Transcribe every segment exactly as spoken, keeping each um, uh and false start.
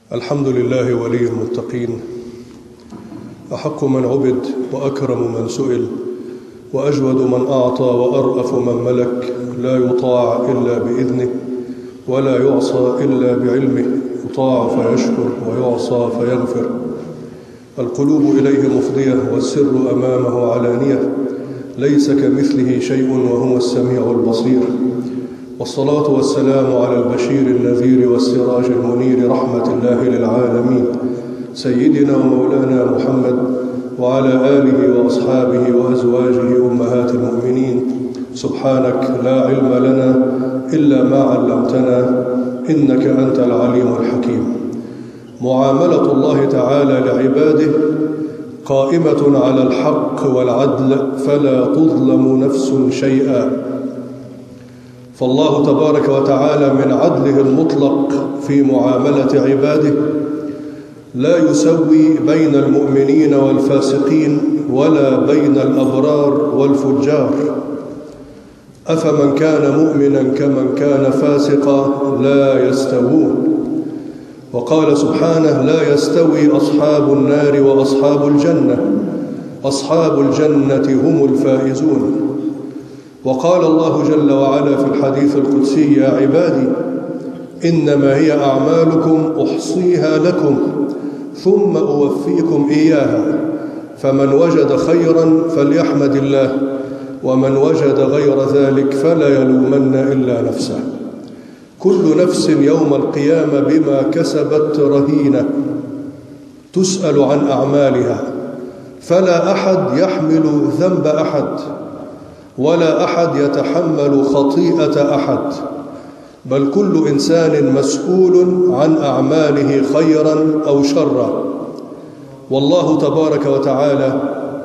الحمد لله ولي المتقين، أحق من عبد وأكرم من سئل، وأجود من أعطى وأرأف من ملك، لا يطاع إلا بإذنه ولا يعصى إلا بعلمه، يطاع فيشكر ويعصى فيغفر. القلوب إليه مفضية والسر أمامه علانية، ليس كمثله شيء وهو السميع البصير. والصلاة والسلام على البشير النذير والسراج المنير رحمة الله للعالمين، سيدنا ومولانا محمد وعلى آله وأصحابه وأزواجه أمهات المؤمنين. سبحانك لا علم لنا إلا ما علمتنا، إنك أنت العليم الحكيم. معاملة الله تعالى لعباده قائمة على الحق والعدل، فلا تظلم نفس شيئا. فالله تبارك وتعالى من عدله المطلق في معاملة عباده لا يسوي بين المؤمنين والفاسقين ولا بين الأبرار والفجار. أفمن كان مؤمنا كمن كان فاسقا لا يستوون. وقال سبحانه: لا يستوي أصحاب النار وأصحاب الجنة، أصحاب الجنة هم الفائزون. وقال الله جل وعلا في الحديث القدسي: يا عبادي إنما هي أعمالكم أحصيها لكم ثم أوفيكم إياها، فمن وجد خيرا فليحمد الله، ومن وجد غير ذلك فلا يلومن إلا نفسه. كل نفس يوم القيامة بما كسبت رهينة، تسأل عن أعمالها، فلا أحد يحمل ذنب أحد، ولا أحد يتحمل خطيئة أحد، بل كل إنسان مسؤول عن أعماله خيرا أو شرا. والله تبارك وتعالى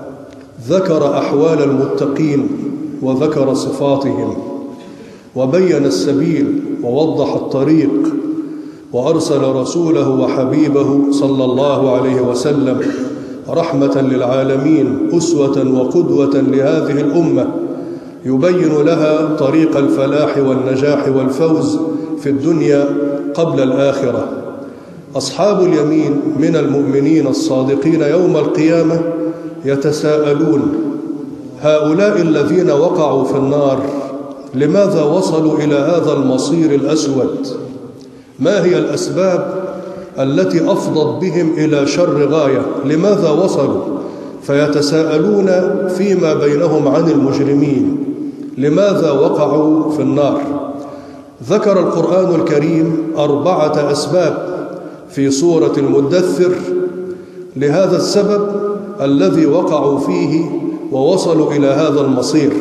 ذكر أحوال المتقين وذكر صفاتهم وبين السبيل ووضح الطريق، وأرسل رسوله وحبيبه صلى الله عليه وسلم رحمة للعالمين، أسوة وقدوة لهذه الأمة، يبين لها طريق الفلاح والنجاح والفوز في الدنيا قبل الآخرة. أصحاب اليمين من المؤمنين الصادقين يوم القيامة يتساءلون: هؤلاء الذين وقعوا في النار لماذا وصلوا إلى هذا المصير الأسود؟ ما هي الأسباب التي أفضت بهم إلى شر غاية؟ لماذا وصلوا؟ فيتساءلون فيما بينهم عن المجرمين، لماذا وقعوا في النار؟ ذكر القرآن الكريم أربعة أسباب في سورة المدثر لهذا السبب الذي وقعوا فيه ووصلوا إلى هذا المصير.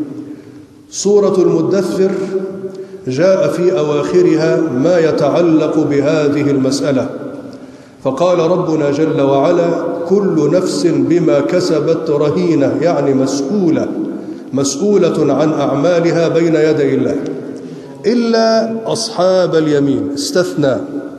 سورة المدثر جاء في أواخرها ما يتعلق بهذه المسألة، فقال ربنا جل وعلا: كل نفس بما كسبت رهينة، يعني مسؤولة مسؤولة عن أعمالها بين يدي الله، إلا أصحاب اليمين، استثنى،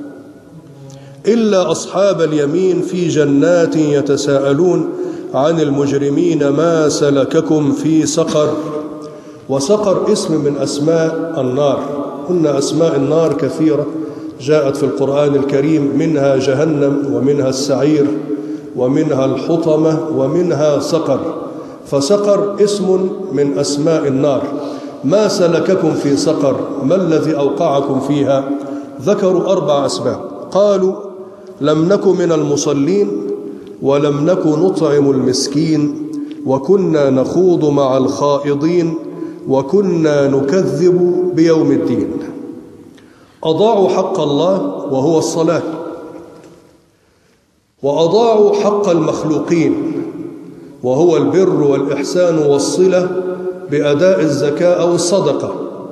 إلا أصحاب اليمين في جنات يتساءلون عن المجرمين ما سلككم في سقر. وسقر اسم من أسماء النار، قلنا أسماء النار كثيرة جاءت في القرآن الكريم، منها جهنم ومنها السعير ومنها الحطمة ومنها سقر، فسقر اسم من أسماء النار. ما سلككم في سقر، ما الذي أوقعكم فيها؟ ذكروا أربع أسباب. قالوا: لم نك من المصلين، ولم نك نطعم المسكين، وكنا نخوض مع الخائضين، وكنا نكذب بيوم الدين. أضاعوا حق الله وهو الصلاة، وأضاعوا حق المخلوقين وهو البر والإحسان والصلة بأداء الزكاة أو الصدقة،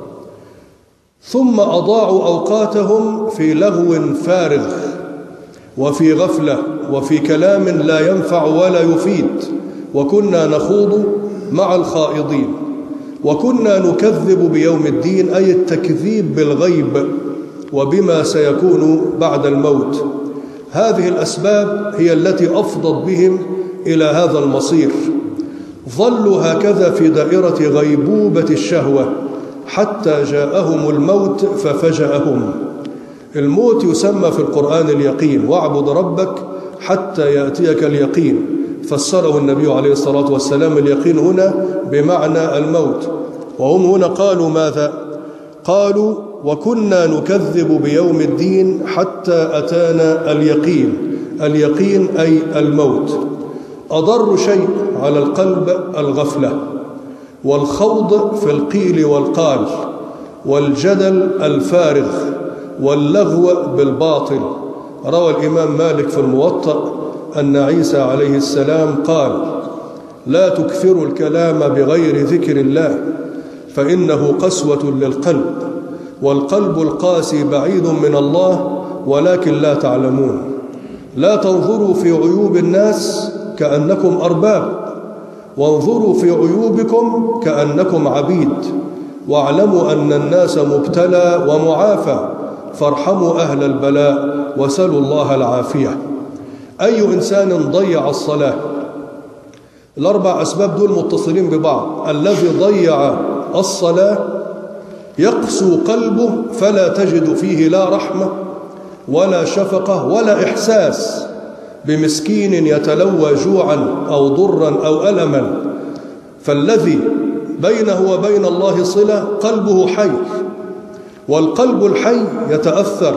ثم أضاعوا أوقاتهم في لغو فارغ وفي غفلة وفي كلام لا ينفع ولا يفيد. وكنا نخوض مع الخائضين، وكنا نكذب بيوم الدين، أي التكذيب بالغيب وبما سيكون بعد الموت. هذه الأسباب هي التي أفضت بهم إلى هذا المصير. ظلوا هكذا في دائرة غيبوبة الشهوة حتى جاءهم الموت ففجأهم. الموت يسمى في القرآن اليقين، واعبد ربك حتى يأتيك اليقين. فسره النبي عليه الصلاة والسلام اليقين هنا بمعنى الموت. وهم هنا قالوا ماذا؟ قالوا وكنا نكذب بيوم الدين حتى أتانا اليقين. اليقين أي الموت. أضر شيء على القلب الغفلة والخوض في القيل والقال والجدل الفارغ واللغو بالباطل. روى الإمام مالك في الموطأ أن عيسى عليه السلام قال لا تكثروا الكلام بغير ذكر الله فإنه قسوة للقلب، والقلب القاسي بعيد من الله ولكن لا تعلمون. لا تنظروا في عيوب الناس كأنكم أرباب، وانظروا في عيوبكم كأنكم عبيد، واعلموا أن الناس مبتلى ومعافى، فارحموا أهل البلاء وسلوا الله العافية. أي إنسان ضيع الصلاة، الأربع أسباب دول متصلين ببعض. الذي ضيع الصلاة يقسو قلبه فلا تجد فيه لا رحمة ولا شفقة ولا إحساس بمسكين يتلوى جوعا أو ضرا أو ألما. فالذي بينه وبين الله صلة قلبه حي، والقلب الحي يتأثر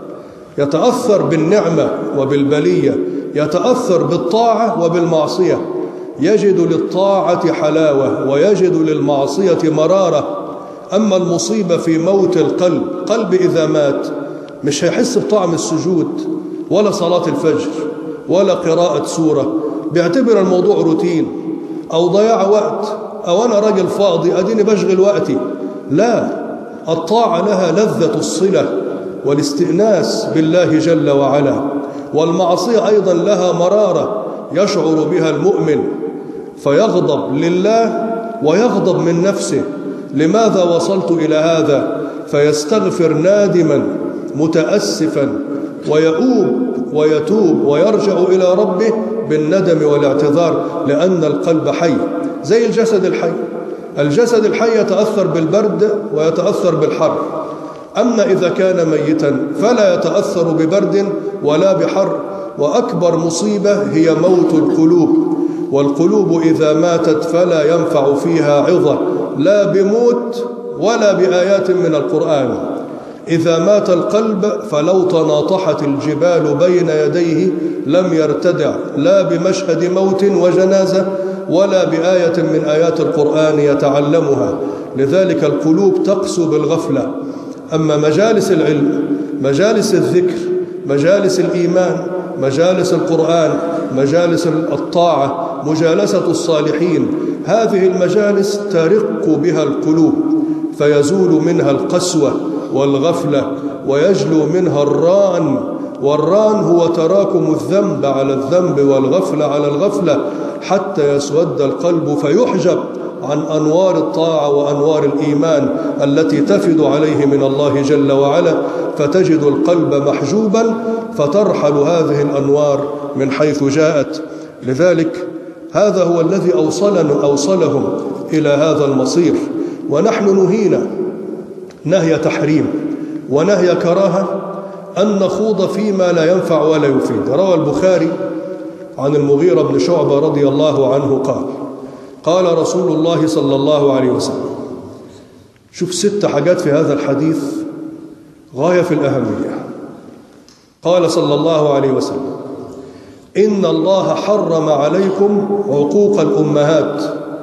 يتأثر بالنعمة وبالبلية، يتأثر بالطاعة وبالمعصية، يجد للطاعة حلاوة ويجد للمعصية مرارة. أما المصيبة في موت القلب، قلب إذا مات مش هيحس بطعم السجود ولا صلاة الفجر ولا قراءة سورة، بيعتبر الموضوع روتين أو ضياع وقت، أو أنا راجل فاضي أديني بشغل وقتي. لا، الطاعة لها لذة الصلة والاستئناس بالله جل وعلا، والمعصية أيضا لها مرارة يشعر بها المؤمن فيغضب لله ويغضب من نفسه. لماذا وصلت إلى هذا؟ فيستغفر نادما متأسفا ويؤوب ويتوب ويرجع إلى ربه بالندم والاعتذار، لأن القلب حي زي الجسد الحي. الجسد الحي يتأثر بالبرد ويتأثر بالحر، أما إذا كان ميتا فلا يتأثر ببرد ولا بحر. وأكبر مصيبة هي موت القلوب، والقلوب إذا ماتت فلا ينفع فيها عظة لا بموت ولا بآيات من القرآن. إذا مات القلب فلو تناطحت الجبال بين يديه لم يرتدع لا بمشهد موت وجنازة ولا بآية من آيات القرآن يتعلمها. لذلك القلوب تقسو بالغفلة. أما مجالس العلم، مجالس الذكر، مجالس الإيمان، مجالس القرآن، مجالس الطاعة، مجالسة الصالحين، هذه المجالس ترق بها القلوب فيزول منها القسوة والغفلة ويجلو منها الران. والران هو تراكم الذنب على الذنب والغفلة على الغفلة حتى يسود القلب فيحجب عن أنوار الطاعة وأنوار الإيمان التي تفد عليه من الله جل وعلا، فتجد القلب محجوبا فترحل هذه الأنوار من حيث جاءت. لذلك هذا هو الذي أوصلنا أوصلهم إلى هذا المصير. ونحن نهينا نهي تحريم ونهي كراهة أن نخوض فيما لا ينفع ولا يفيد. روى البخاري عن المغيرة بن شعبة رضي الله عنه قال قال رسول الله صلى الله عليه وسلم، شوف ست حاجات في هذا الحديث غاية في الأهمية. قال صلى الله عليه وسلم إن الله حرم عليكم عقوق الأمهات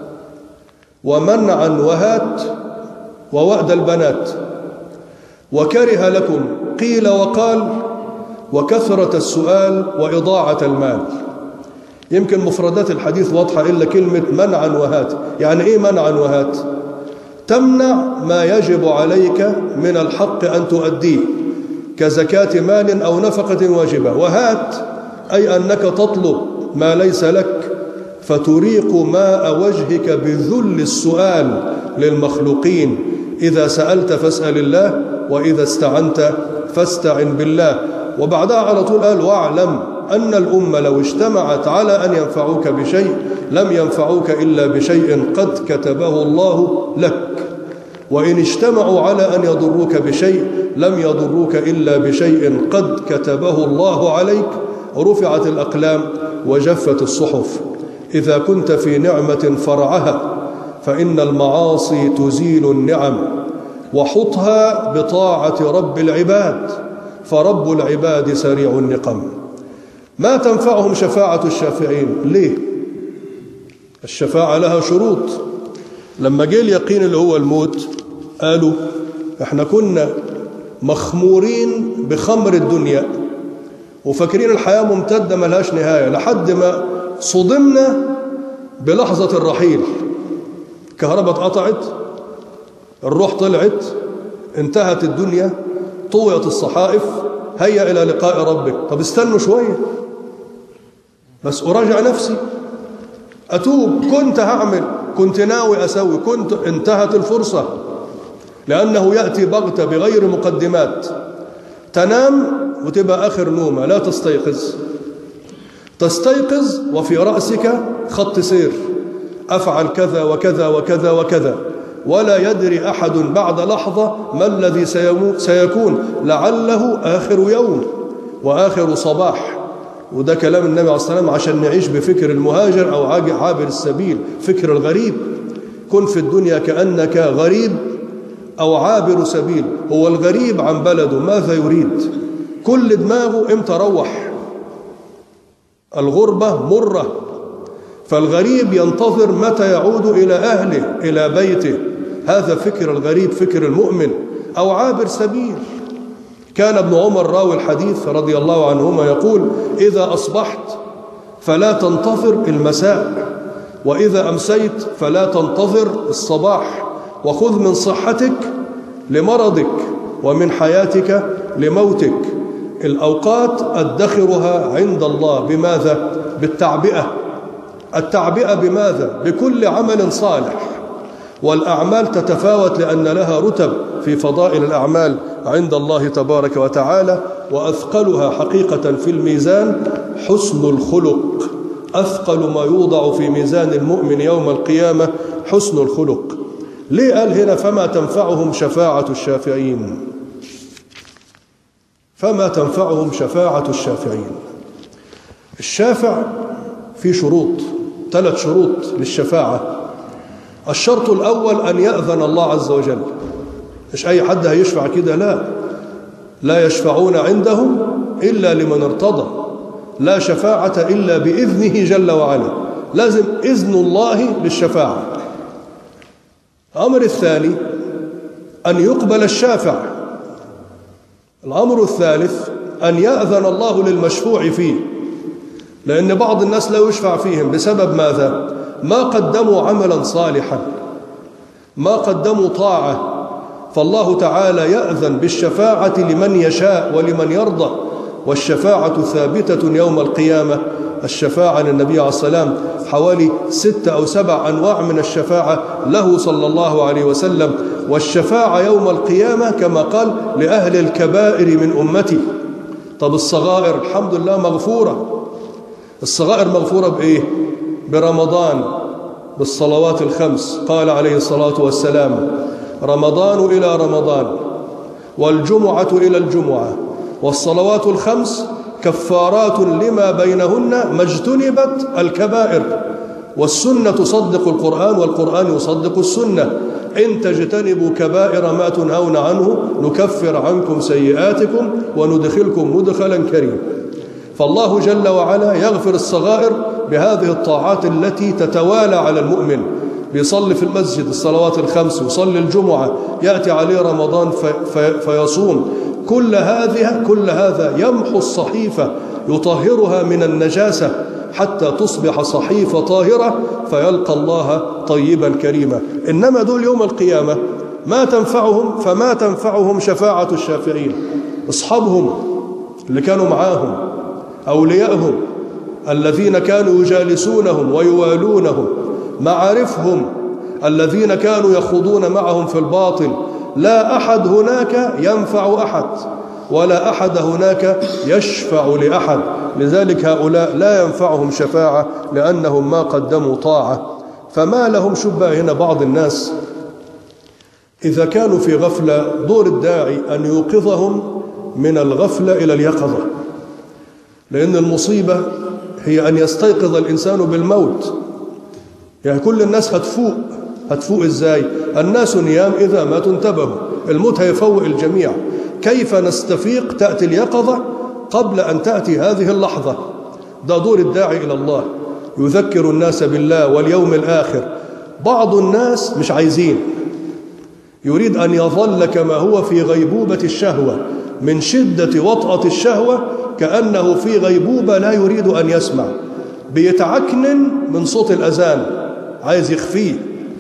ومنعا وهات ووأد البنات، وكره لكم قيل وقال وكثرة السؤال وإضاعة المال. يمكن مفردات الحديث واضحة إلا كلمة منعا وهات. يعني إيه منعا وهات؟ تمنع ما يجب عليك من الحق أن تؤديه كزكاة مال أو نفقة واجبة. وهات أي أنك تطلب ما ليس لك فتريق ماء وجهك بذل السؤال للمخلوقين. إذا سألت فاسأل الله وإذا استعنت فاستعن بالله. وبعدها على طول قال واعلم أن الأمة لو اجتمعت على أن ينفعوك بشيء لم ينفعوك إلا بشيء قد كتبه الله لك. وإن اجتمعوا على أن يضروك بشيء لم يضروك إلا بشيء قد كتبه الله عليك. رفعت الأقلام وجفت الصحف. إذا كنت في نعمة فرعها، فإن المعاصي تزيل النعم، وحطها بطاعة رب العباد، فرب العباد سريع النقم. ما تنفعهم شفاعة الشافعين. ليه؟ الشفاعة لها شروط. لما جاء اليقين اللي هو الموت قالوا احنا كنا مخمورين بخمر الدنيا وفاكرين الحياة ممتدة ملهاش نهاية، لحد ما صدمنا بلحظة الرحيل. كهرباء اتقطعت، الروح طلعت، انتهت الدنيا، طويت الصحائف، هيا إلى لقاء ربك. طب استنوا شوية بس أراجع نفسي، أتوب، كنت هعمل، كنت ناوي أسوي، كنت انتهت الفرصة، لأنه يأتي بغتة بغير مقدمات. تنام وتبقى آخر نومة، لا تستيقظ. تستيقظ وفي رأسك خط سير، أفعل كذا وكذا وكذا وكذا، ولا يدري أحد بعد لحظة ما الذي سيكون، لعله آخر يوم وآخر صباح. وده كلام النبي عليه الصلاة والسلام عشان نعيش بفكر المهاجر أو عابر السبيل، فكر الغريب. كن في الدنيا كأنك غريب أو عابر سبيل. هو الغريب عن بلده ماذا يريد؟ كل دماغه امتى روح. الغربة مرة، فالغريب ينتظر متى يعود إلى أهله إلى بيته. هذا فكر الغريب، فكر المؤمن أو عابر سبيل. كان ابن عمر راوي الحديث رضي الله عنهما يقول: إذا أصبحت فلا تنتظر المساء، وإذا أمسيت فلا تنتظر الصباح، وخذ من صحتك لمرضك ومن حياتك لموتك. الأوقات أدخرها عند الله بماذا؟ بالتعبئة. التعبئة بماذا؟ بكل عمل صالح. والأعمال تتفاوت لأن لها رتب في فضائل الأعمال عند الله تبارك وتعالى، وأثقلها حقيقة في الميزان حسن الخلق. أثقل ما يوضع في ميزان المؤمن يوم القيامة حسن الخلق. ليه قال هنا فما تنفعهم شفاعة الشافعين؟ فما تنفعهم شفاعة الشافعين. الشافع في شروط، ثلاث شروط للشفاعة. الشرط الأول أن يأذن الله عز وجل. مش أي حد هيشفع كده، لا لا يشفعون عندهم إلا لمن ارتضى. لا شفاعة إلا بإذنه جل وعلا، لازم إذن الله للشفاعة. الأمر الثاني أن يقبل الشافع. الأمر الثالث أن يأذن الله للمشفوع فيه، لأن بعض الناس لا يشفع فيهم بسبب ماذا؟ ما قدموا عملا صالحا، ما قدموا طاعة. فالله تعالى يأذن بالشفاعة لمن يشاء ولمن يرضى، والشفاعة ثابتة يوم القيامة. الشفاعة للنبي عليه السلام حوالي ستة أو سبع أنواع من الشفاعة له صلى الله عليه وسلم. والشفاعة يوم القيامة كما قال لأهل الكبائر من أمتي. طب الصغائر الحمد لله مغفورة. الصغائر مغفورة بإيه؟ برمضان، بالصلوات الخمس. قال عليه الصلاة والسلام: رمضان إلى رمضان، والجمعة إلى الجمعة، والصلوات الخمس كفارات لما بينهن ما اجتنبت الكبائر. والسنة تصدق القرآن، والقرآن يصدق السنة. إن تجتنبوا كبائر ما تنهون عنه نكفر عنكم سيئاتكم وندخلكم مدخلا كريما. فالله جل وعلا يغفر الصغائر بهذه الطاعات التي تتوالى على المؤمن. بيصلي في المسجد الصلوات الخمس، ويصلي الجمعة، يأتي عليه رمضان في في فيصوم. كل هذه كل هذا يمحو الصحيفة، يطهرها من النجاسة حتى تصبح صحيفة طاهرة، فيلقى الله طيبا كريما. إنما دول يوم القيامة ما تنفعهم، فما تنفعهم شفاعة الشافعين. أصحابهم اللي كانوا معاهم، أوليائهم الذين كانوا يجالسونهم ويوالونهم، معارفهم الذين كانوا يخوضون معهم في الباطل. لا أحد هناك ينفع أحد، ولا أحد هناك يشفع لأحد. لذلك هؤلاء لا ينفعهم شفاعة لأنهم ما قدموا طاعة. فما لهم شبه. هنا بعض الناس إذا كانوا في غفلة دور الداعي أن يوقظهم من الغفلة إلى اليقظة، لأن المصيبة هي أن يستيقظ الإنسان بالموت. يعني كل الناس هتفوق، هتفوق إزاي؟ الناس نيام إذا ما تنتبهوا، الموت هيفوق الجميع. كيف نستفيق؟ تأتي اليقظة قبل أن تأتي هذه اللحظة. ده دور الداعي إلى الله، يذكر الناس بالله واليوم الآخر. بعض الناس مش عايزين، يريد أن يظل كما هو في غيبوبة الشهوة، من شدة وطأة الشهوة كأنه في غيبوبة لا يريد أن يسمع، بيتعكنن من صوت الأذان، عايز يخفيه.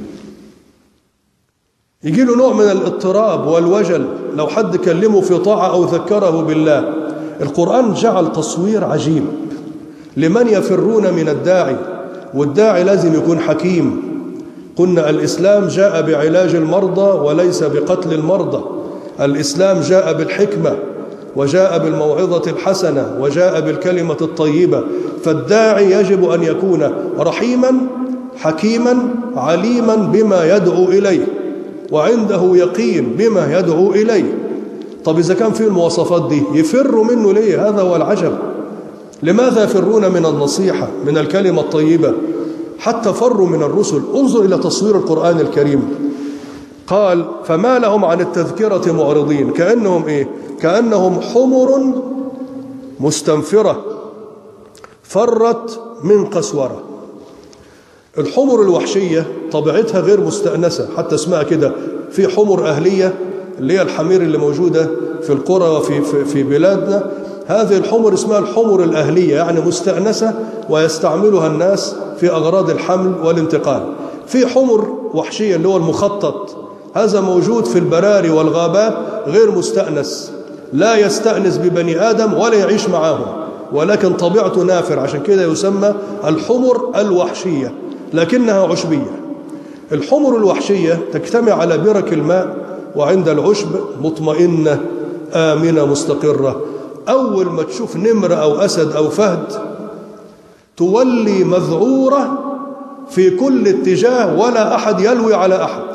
يجي له نوع من الاضطراب والوجل لو حد كلمه في طاعة أو ذكره بالله. القرآن جعل تصوير عجيب لمن يفرون من الداعي، والداعي لازم يكون حكيم. قلنا الإسلام جاء بعلاج المرضى وليس بقتل المرضى. الإسلام جاء بالحكمة وجاء بالموعظة الحسنة وجاء بالكلمة الطيبة. فالداعي يجب أن يكون رحيما حكيما عليما بما يدعو إليه وعنده يقين بما يدعو إليه. طب إذا كان فيه المواصفات دي يفروا منه ليه؟ هذا هو العجب. لماذا يفرون من النصيحة، من الكلمة الطيبة؟ حتى فروا من الرسل. انظر إلى تصوير القرآن الكريم. قال فما لهم عن التذكرة معرضين. كأنهم إيه؟ كأنهم حمر مستنفرة فرت من قسورة. الحمر الوحشية طبيعتها غير مستأنسة، حتى اسمها كده. في حمر أهلية اللي هي الحمير اللي موجودة في القرى وفي في, في بلادنا. هذه الحمر اسمها الحمر الأهلية، يعني مستأنسة ويستعملها الناس في أغراض الحمل والانتقال. في حمر وحشية اللي هو المخطط، هذا موجود في البراري والغابات، غير مستأنس، لا يستأنس ببني آدم ولا يعيش معاهم، ولكن طبيعته نافر، عشان كده يسمى الحمر الوحشية، لكنها عشبية. الحمر الوحشية تجتمع على برك الماء، وعند العشب مطمئنة آمنة مستقرة. أول ما تشوف نمر أو أسد أو فهد تولي مذعورة في كل اتجاه، ولا أحد يلوي على أحد.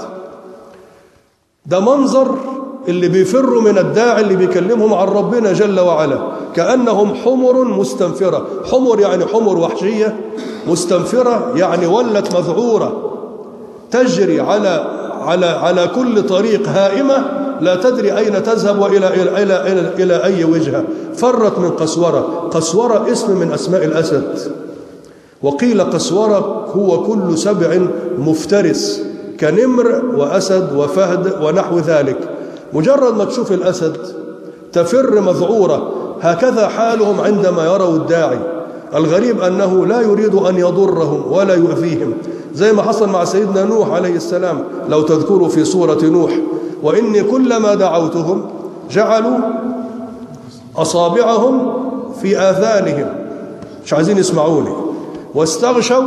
ده منظر اللي بيفروا من الداعي اللي بيكلمهم عن ربنا جل وعلا. كأنهم حمر مستنفرة. حمر يعني حمر وحشية، مستنفرة يعني ولت مذعورة، تجري على على على كل طريق هائمة، لا تدري أين تذهب وإلى إلى إلى إلى, إلى أي وجهة. فرت من قسورة. قسورة اسم من أسماء الأسد، وقيل قسورة هو كل سبع مفترس كنمر وأسد وفهد ونحو ذلك. مجرد ما تشوف الأسد تفر مذعورة. هكذا حالهم عندما يروا الداعي. الغريب أنه لا يريد أن يضرهم ولا يؤذيهم، زي ما حصل مع سيدنا نوح عليه السلام. لو تذكروا في سورة نوح: وإني كلما دعوتهم جعلوا أصابعهم في آذانهم، مش عايزين يسمعوني، واستغشوا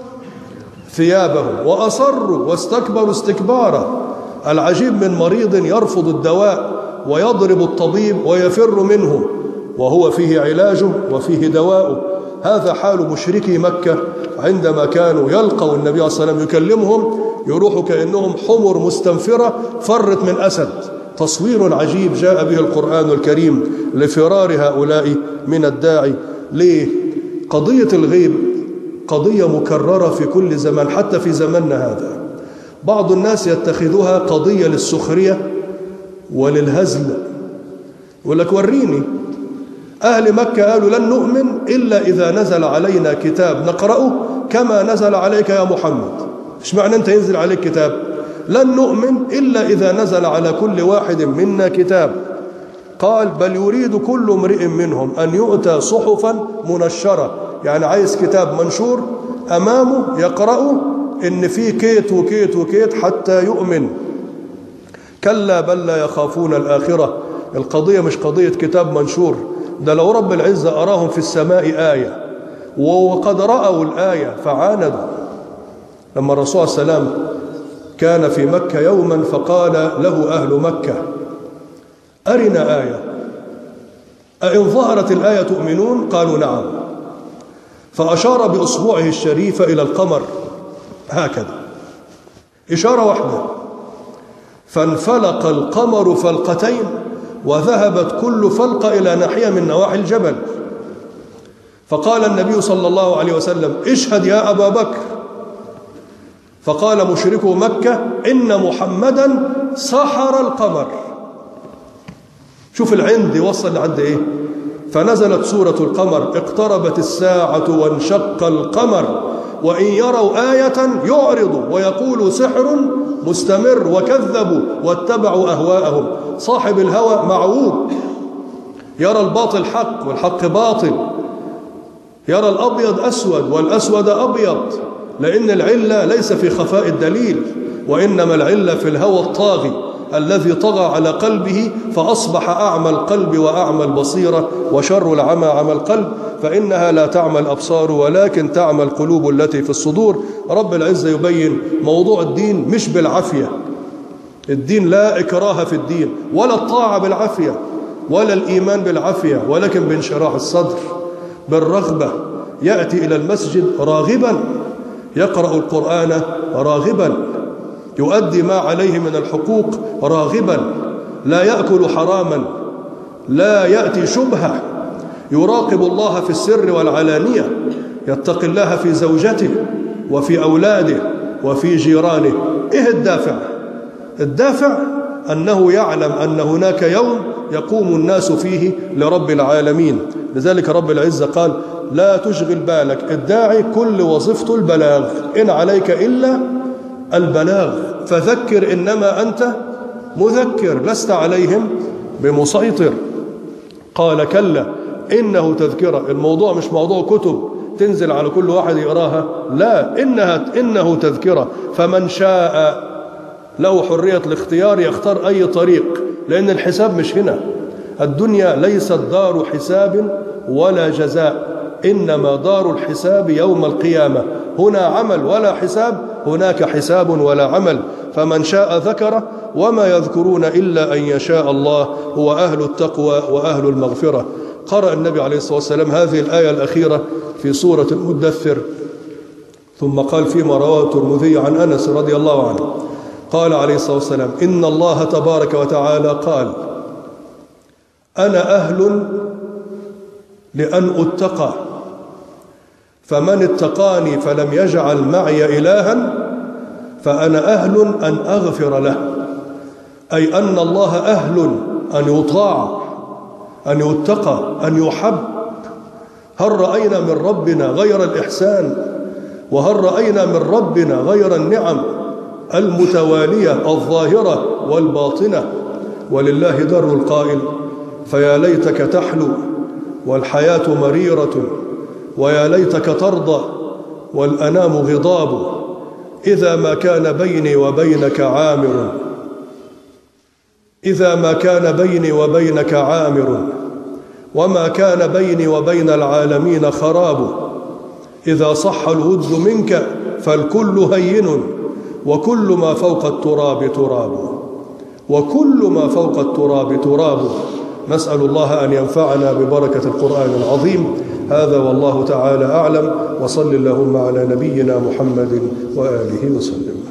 ثيابهم وأصروا واستكبروا استكبارا. العجيب من مريض يرفض الدواء ويضرب الطبيب ويفر منه، وهو فيه علاجه وفيه دواءه. هذا حال مشركي مكة عندما كانوا يلقوا النبي صلى الله عليه وسلم يكلمهم، يروحوا كأنهم حمر مستنفرة فرت من أسد. تصوير عجيب جاء به القرآن الكريم لفرار هؤلاء من الداعي. ليه؟ قضية الغيب قضية مكررة في كل زمان، حتى في زماننا هذا. بعض الناس يتخذها قضية للسخرية وللهزل. يقول لك وريني. أهل مكة قالوا لن نؤمن إلا إذا نزل علينا كتاب نقرأه كما نزل عليك يا محمد. إيش معنى أنت ينزل عليك كتاب؟ لن نؤمن إلا إذا نزل على كل واحد منا كتاب. قال بل يريد كل امرئ منهم أن يؤتى صحفا منشرة، يعني عايز كتاب منشور أمامه يقرأه إن فيه كيت وكيت وكيت حتى يؤمن. كلا بل لا يخافون الآخرة. القضية مش قضية كتاب منشور، ده لو رب العزة أراهم في السماء آية وقد رأوا الآية فعاندوا. لما الرسول صلى الله عليه وسلم كان في مكة يوما فقال له أهل مكة: أرنا آية، أئن ظهرت الآية تؤمنون؟ قالوا نعم. فأشار بأصبعه الشريفة إلى القمر هكذا، إشارة واحدة، فانفلق القمر فلقتين وذهبت كل فلقة إلى ناحية من نواحي الجبل. فقال النبي صلى الله عليه وسلم: اشهد يا أبا بكر. فقال مشركو مكة: إن محمدا سحر القمر. شوف العند يوصل لعند إيه. فنزلت سورة القمر: اقتربت الساعة وانشق القمر وإن يروا آية يعرضوا ويقولوا سحر مستمر وكذبوا واتبعوا أهواءهم. صاحب الهوى معوج، يرى الباطل حق والحق باطل، يرى الأبيض أسود والأسود أبيض، لأن العلة ليس في خفاء الدليل، وإنما العلة في الهوى الطاغي الذي طغى على قلبه فأصبح أعمى القلب وأعمى البصيرة. وشر العمى عمى القلب، فإنها لا تعمى الأبصار ولكن تعمى القلوب التي في الصدور. رب العزة يبين موضوع الدين مش بالعافية، الدين لا إكراه في الدين، ولا الطاعة بالعافية، ولا الإيمان بالعافية، ولكن بانشراح الصدر، بالرغبة. يأتي إلى المسجد راغبا، يقرأ القرآن راغبا، يؤدي ما عليه من الحقوق راغبا، لا يأكل حراما، لا يأتي شبهة، يراقب الله في السر والعلانية، يتقي الله في زوجته وفي أولاده وفي جيرانه. إيه الدافع؟ الدافع أنه يعلم أن هناك يوم يقوم الناس فيه لرب العالمين. لذلك رب العزة قال: لا تشغل بالك، الداعي كل وظيفته البلاغ، إن عليك إلا البلاغ، فذكر إنما أنت مذكر، لست عليهم بمسيطر. قال: كلا إنه تذكرة. الموضوع مش موضوع كتب تنزل على كل واحد يقراها، لا، إنها إنه تذكرة، فمن شاء له حرية الاختيار يختار أي طريق، لأن الحساب مش هنا. الدنيا ليست دار حساب ولا جزاء، إنما دار الحساب يوم القيامة. هنا عمل ولا حساب، هناك حساب ولا عمل. فمن شاء ذكره، وما يذكرون إلا أن يشاء الله، هو أهل التقوى وأهل المغفرة. قرأ النبي عليه الصلاة والسلام هذه الآية الأخيرة في سورة المدثر، ثم قال فيما رواه الترمذي عن أنس رضي الله عنه قال عليه الصلاة والسلام: إن الله تبارك وتعالى قال: أنا أهل لأن أتقى، فمن اتقاني فلم يجعل معي إلها فأنا أهل أن أغفر له. أي أن الله أهل أن يطاع، أن يتقى، أن يحب. هل رأينا من ربنا غير الإحسان؟ وهل رأينا من ربنا غير النعم المتوالية الظاهرة والباطنة؟ ولله در القائل: فيا ليتك تحلو والحياة مريرة، ويا ليتك ترضى والأنام غضاب، إذا ما كان بيني وبينك عامر، إذا ما كان بيني وبينك عامر، وما كان بيني وبين العالمين خراب، إذا صح الود منك فالكل هين، وكل ما فوق التراب تراب، وكل ما فوق التراب تراب. نسأل الله أن ينفعنا ببركة القرآن العظيم. هذا والله تعالى أعلم، وصل اللهم على نبينا محمد وآله وسلم.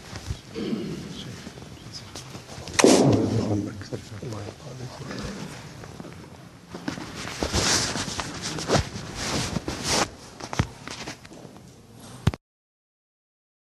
الله